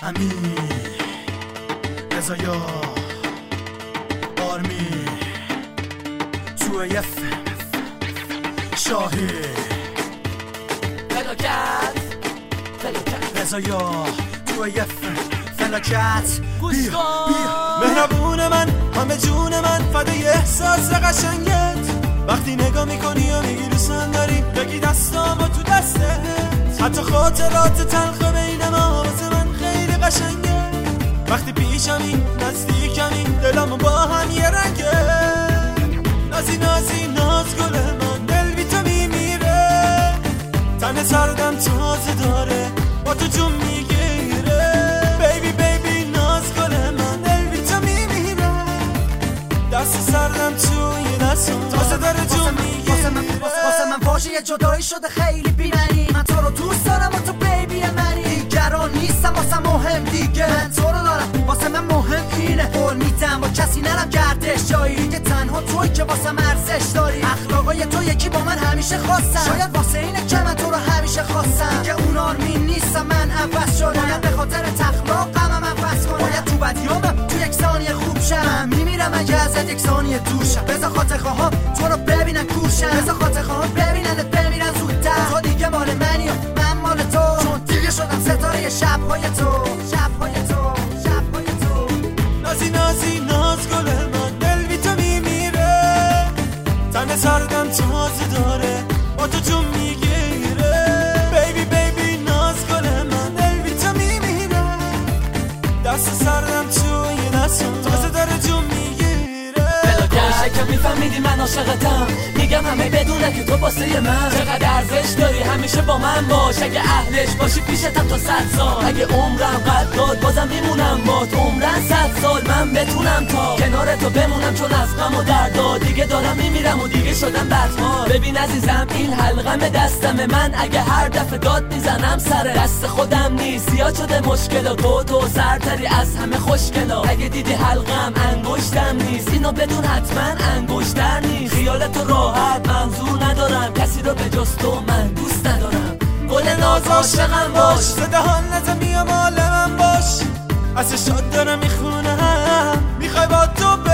امین رضایا آرمی توی شاهی فلاکت رضایا توی فلاکت بیا مهربون من همه جون من فدای احساس قشنگت وقتی نگاه میکنی و میگی دوستم داری بگی دستامو تو دستت حتی خاطرات تلخ بین ما واسه من خیلی قشنگه وقتی پیشمی نزدیکمی دلمو با هم یه رنگه نازی نازی ناز گل من دل بی تو میمیره تن سردم تازه داره با تو جون میگیره بیبی بیبی ناز گل من دل بی تو میمیره دست سردم توی دستم تازه داره جون میگیره واسه من واژه جدایی شده خیلی بی‌معنی من تو رو دوست دارم و تو بیبی منی دیگران نیستم واسه مهم دیگه من تو رو دارم واسه من مهم اینه قول میدم با کسی نرم گردش جایی دیگه تنها توی که واسه ارزش داری اخلاقای تو یکی با من همیشه خواستم شاید واسه اینه که من تو رو همیشه خواستم دیگه اون آرمین نیستم من عوض شدم باید به خاطر تخلاقم من فس کنم باید تو بدیامم تو یک ثانیه خوب شم من میمیرم اگه ازت یک ثانیه دوشم بذار خاطر خواهم تو رو ببینن کورشم بذار خاطر خواهم ببیننت بمیرن زودتر تو دیگه مال منی و من مال تو چون دیگه شدم ستاره شب‌های تو شب‌های تو شب‌های تو نازی نازی ناز گل من دل بی تو میمیره تن سردم تازه داره با تو جون میگیره بیبی بیبی ناز گل من دل بی تو میمیره دست سردم توی دستم تازه داره جون میگیره که میفهمیدی من عاشقتم میگم همه بدونه که تو واسه من چقدر ارزش داری همیشه با من باش اگه اهلش باشی پیشتم تا 100 سال اگه عمرم قد داد بازم میمونم بات عمرن 100 سال من بتونم تا کنار تو بمونم چون از غم و دردا دیگه دارم میمیرم و دیگه شدم بدمار ببین عزیزم این حلقم دستمه من اگه هر دفعه داد میزنم سر دست خودم نیست زیاد شده مشکل تو سرتری از همه خوشگلا اگه دیدی حلقم انگشتم نیست اینو بدون حتما انگشتر نیست خیالتو راحت منظور ندارم کسی رو به جز تو من دوست ندارم گل ناز عاشقم باش زده حال نزم یا مال من باش از شاد دارم میخونم میخوای با تو